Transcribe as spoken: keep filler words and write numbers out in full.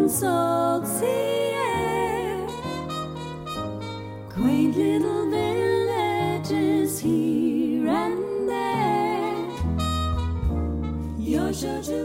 salt sea air, quaint little villages here and there. You're sure to